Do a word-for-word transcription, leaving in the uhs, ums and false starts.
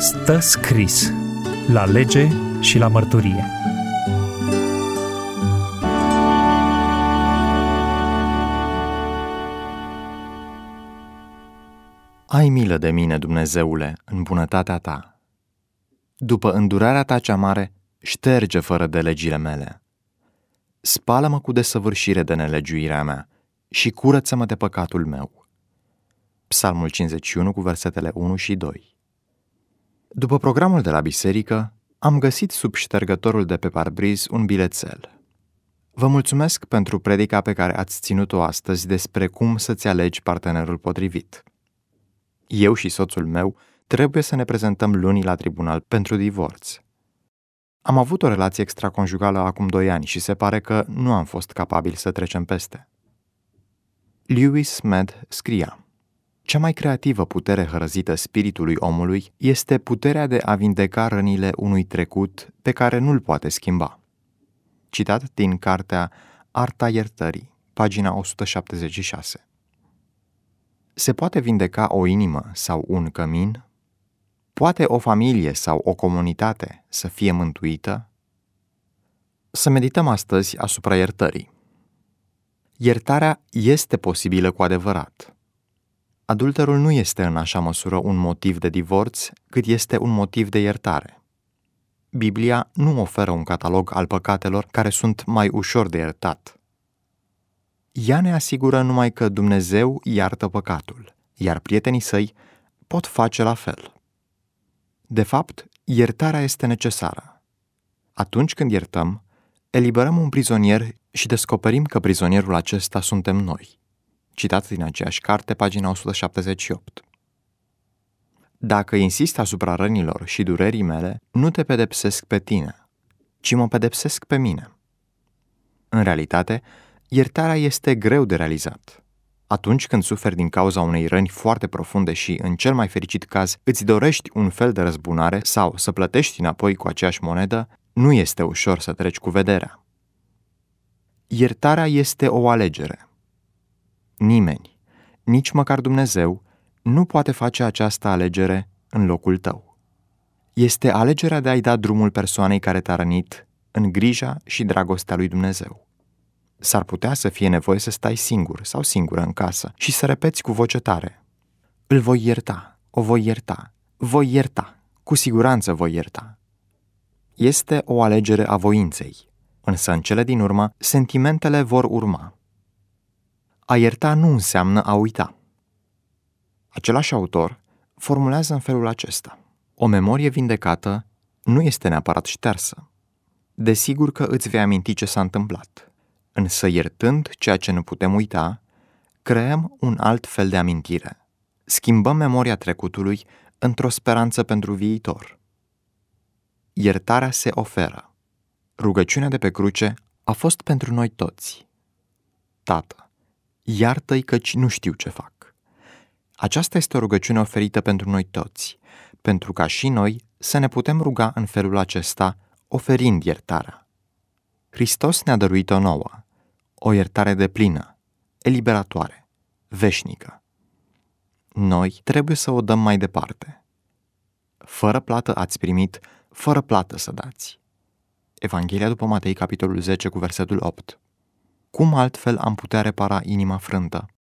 Stă scris la lege și la mărturie. Ai milă de mine, Dumnezeule, în bunătatea ta. După îndurarea ta cea mare, șterge fără de legile mele. Spală-mă cu desăvârșire de nelegiuirea mea și curăță-mă de păcatul meu. Psalmul cincizeci și unu cu versetele unu și doi. După programul de la biserică, am găsit sub ștergătorul de pe parbriz un bilețel. Vă mulțumesc pentru predica pe care ați ținut-o astăzi despre cum să-ți alegi partenerul potrivit. Eu și soțul meu trebuie să ne prezentăm luni la tribunal pentru divorț. Am avut o relație extraconjugală acum doi ani și se pare că nu am fost capabili să trecem peste. Lewis Smead scria: cea mai creativă putere hărăzită spiritului omului este puterea de a vindeca rănile unui trecut pe care nu-l poate schimba. Citat din cartea Arta iertării, pagina o sută șaptezeci și șase. Se poate vindeca o inimă sau un cămin? Poate o familie sau o comunitate să fie mântuită? Să medităm astăzi asupra iertării. Iertarea este posibilă cu adevărat. Adulterul nu este în așa măsură un motiv de divorț, cât este un motiv de iertare. Biblia nu oferă un catalog al păcatelor care sunt mai ușor de iertat. Ea ne asigură numai că Dumnezeu iartă păcatul, iar prietenii săi pot face la fel. De fapt, iertarea este necesară. Atunci când iertăm, eliberăm un prizonier și descoperim că prizonierul acesta suntem noi. Citat din aceeași carte, pagina o sută șaptezeci și opt. Dacă insist asupra rănilor și durerii mele, nu te pedepsesc pe tine, ci mă pedepsesc pe mine. În realitate, iertarea este greu de realizat. Atunci când suferi din cauza unei răni foarte profunde și, în cel mai fericit caz, îți dorești un fel de răzbunare sau să plătești înapoi cu aceeași monedă, nu este ușor să treci cu vederea. Iertarea este o alegere. Nimeni, nici măcar Dumnezeu, nu poate face această alegere în locul tău. Este alegerea de a-i da drumul persoanei care te-a rănit în grija și dragostea lui Dumnezeu. S-ar putea să fie nevoie să stai singur sau singură în casă și să repeți cu voce tare: îl voi ierta, o voi ierta, voi ierta, cu siguranță voi ierta. Este o alegere a voinței, însă în cele din urmă, sentimentele vor urma. A ierta nu înseamnă a uita. Același autor formulează în felul acesta: o memorie vindecată nu este neapărat ștearsă. Desigur că îți vei aminti ce s-a întâmplat, însă iertând ceea ce nu putem uita, creăm un alt fel de amintire. Schimbăm memoria trecutului într-o speranță pentru viitor. Iertarea se oferă. Rugăciunea de pe cruce a fost pentru noi toți. Tată, iartă-i căci nu știu ce fac. Aceasta este o rugăciune oferită pentru noi toți, pentru ca și noi să ne putem ruga în felul acesta, oferind iertarea. Hristos ne-a dăruit-o nouă, o iertare deplină, eliberatoare, veșnică. Noi trebuie să o dăm mai departe. Fără plată ați primit, fără plată să dați. Evanghelia după Matei, capitolul zece, cu versetul opt. Cum altfel am putea repara inima frântă?